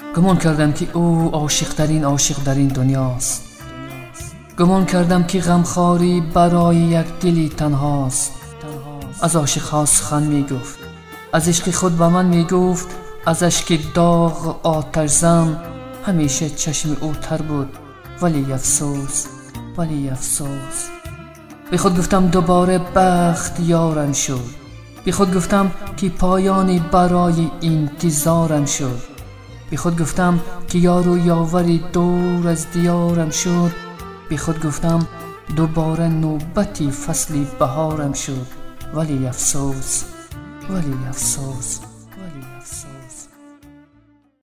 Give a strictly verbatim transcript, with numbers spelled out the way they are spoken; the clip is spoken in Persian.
گمان کردم که او عاشق‌ترین عاشق در این دنیاست. گمان کردم که غمخواری برای یک دلی تنهاست. از عاشق‌ها سخن می گفت، از عشق خود به من می گفت. از اشک داغ آتش زن همیشه چشم او تر بود. ولی افسوس، ولی افسوس. به خود گفتم دوباره بخت یارم شد. به خود گفتم که پایانی برای انتظارم شد. به خود گفتم که یار و یاوری دور از دیارم شد. به خود گفتم دوباره نوبتی فصلی بهارم شد. ولی افسوس، ولی افسوس.